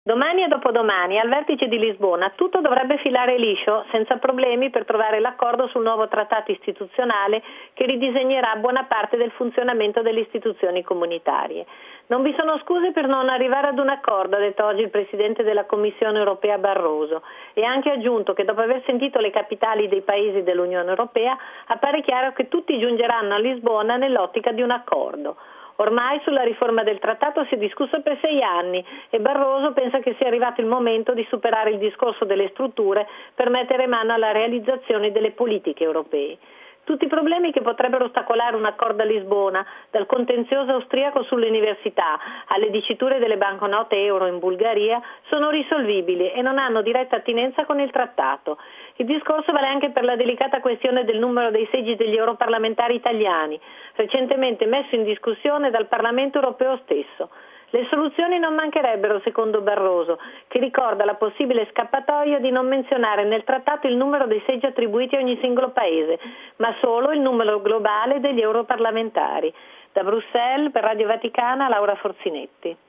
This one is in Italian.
Domani e dopodomani, al vertice di Lisbona, tutto dovrebbe filare liscio, senza problemi, per trovare l'accordo sul nuovo trattato istituzionale che ridisegnerà buona parte del funzionamento delle istituzioni comunitarie. Non vi sono scuse per non arrivare ad un accordo, ha detto oggi il Presidente della Commissione europea Barroso, e ha anche aggiunto che dopo aver sentito le capitali dei paesi dell'Unione Europea appare chiaro che tutti giungeranno a Lisbona nell'ottica di un accordo. Ormai sulla riforma del trattato si è discusso per 6 anni e Barroso pensa che sia arrivato il momento di superare il discorso delle strutture per mettere mano alla realizzazione delle politiche europee. Tutti i problemi che potrebbero ostacolare un accordo a Lisbona, dal contenzioso austriaco sulle università alle diciture delle banconote euro in Bulgaria, sono risolvibili e non hanno diretta attinenza con il trattato. Il discorso vale anche per la delicata questione del numero dei seggi degli europarlamentari italiani, recentemente messo in discussione dal Parlamento europeo stesso. Le soluzioni non mancherebbero, secondo Barroso, che ricorda la possibile scappatoia di non menzionare nel trattato il numero dei seggi attribuiti a ogni singolo paese, ma solo il numero globale degli europarlamentari. Da Bruxelles, per Radio Vaticana, Laura Forzinetti.